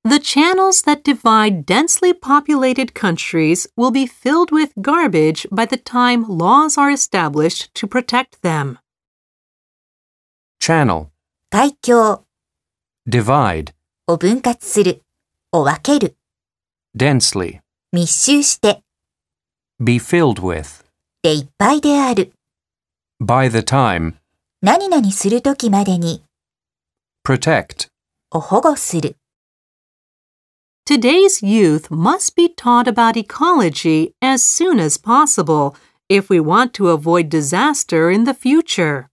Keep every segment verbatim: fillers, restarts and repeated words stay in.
The channels that divide densely populated countries will be filled with garbage by the time laws are established to protect them. Channel, 海峡 divide, を分割する、を分ける、 densely, 密集して、 be filled with, でいっぱいである、 by the time, 何々するときまでに、 protect. を保護する。 Today's youth must be taught about ecology as soon as possible if we want to avoid disaster in the future.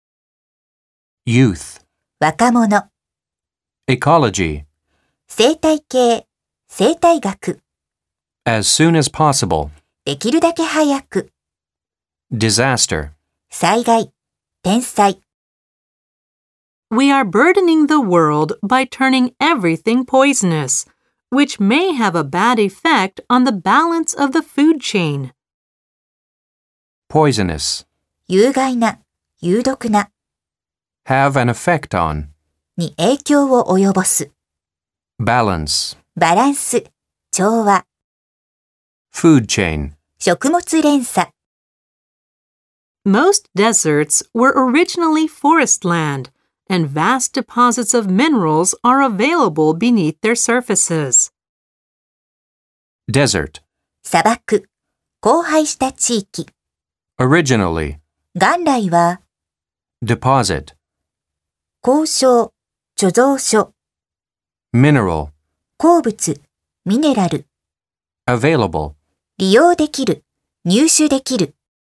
Youth, 若者、 ecology, 生態系、生態学、 as soon as possible, できるだけ早く、 disaster. 災害、天災。 We are burdening the world by turning everything poisonous, which may have a bad effect on the balance of the food chain. Poisonous, 有害な、有毒な、 have an effect on, に影響を及ぼす。 balance, バランス、調和、 food chain. 食物連鎖。 Most deserts were originally forest land, and vast deposits of minerals are available beneath their surfaces. Desert, 砂漠、荒廃した地域。 originally, 元来は、 deposit, 鉱床、貯蔵所、 mineral, 鉱物、ミネラル、 available. 利用できる、入手できる。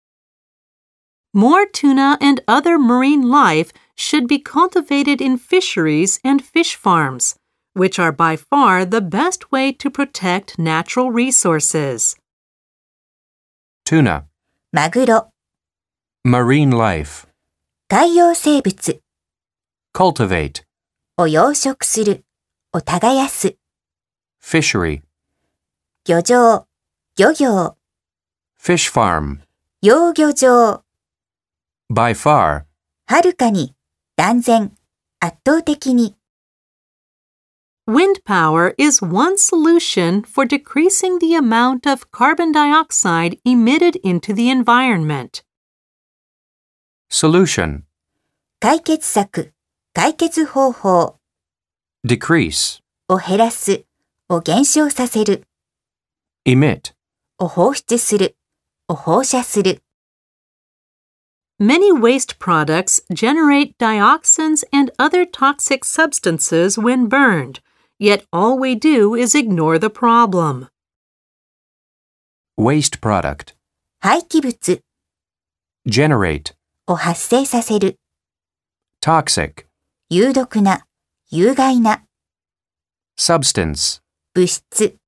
More tuna and other marine life should be cultivated in fisheries and fish farms, which are by far the best way to protect natural resources. Tuna, マグロ、 marine life, 海洋生物 cultivate, を養殖する、を耕す。 fishery, 漁場、漁業、 fish farm, 養魚場。 by far, はるかに、断然、圧倒的に。 Wind power is one solution for decreasing the amount of carbon dioxide emitted into the environment. solution, 解決策、解決方法 decrease, を減らす、を減少させる、 emit, を放出する、を放射する。 Many waste products generate dioxins and other toxic substances when burned, yet all we do is ignore the problem. waste product, 廃棄物 generate, を発生させる、 toxic, 有毒な、有害な、 substance. 物質